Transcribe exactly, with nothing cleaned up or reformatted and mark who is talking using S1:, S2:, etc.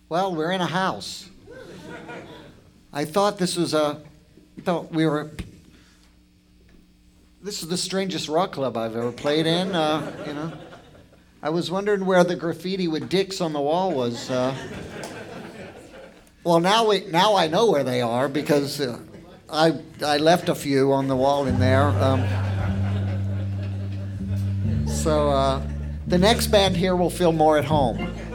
S1: Well, we're in a house. I thought this was a, I thought we were, this is the strangest rock club I've ever played in, uh, you know. I was wondering where the graffiti with dicks on the wall was. Uh, well, now we, now I know where they are because uh, I I left a few on the wall in there. Um, so uh, the next band here will feel more at home.